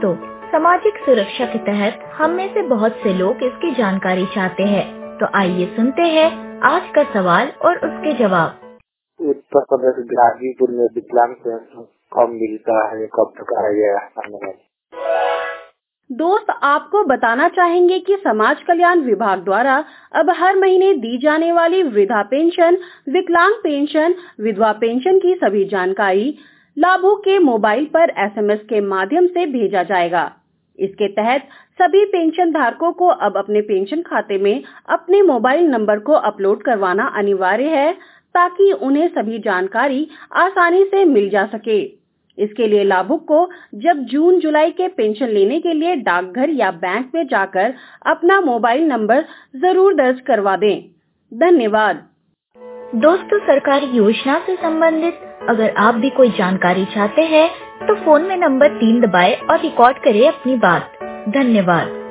दोस्तों, सामाजिक सुरक्षा के तहत हम में से बहुत से लोग इसकी जानकारी चाहते हैं। तो आइए सुनते हैं आज का सवाल और उसके जवाब। उत्तर प्रदेश गाजीपुर में विकलांग पेंशन कब मिलता है, कब तक आएगा? दोस्त, आपको बताना चाहेंगे कि समाज कल्याण विभाग द्वारा अब हर महीने दी जाने वाली वृद्धा पेंशन, विकलांग पेंशन, विधवा पेंशन की सभी जानकारी लाभुक के मोबाइल पर SMS के माध्यम से भेजा जाएगा। इसके तहत सभी पेंशन धारकों को अब अपने पेंशन खाते में अपने मोबाइल नंबर को अपलोड करवाना अनिवार्य है, ताकि उन्हें सभी जानकारी आसानी से मिल जा सके। इसके लिए लाभुक को जब जून जुलाई के पेंशन लेने के लिए डाकघर या बैंक में जाकर अपना मोबाइल नंबर जरूर दर्ज करवा दें। धन्यवाद। दोस्तों, सरकारी योजना से संबंधित अगर आप भी कोई जानकारी चाहते हैं तो फोन में नंबर 3 दबाएं और रिकॉर्ड करें अपनी बात। धन्यवाद।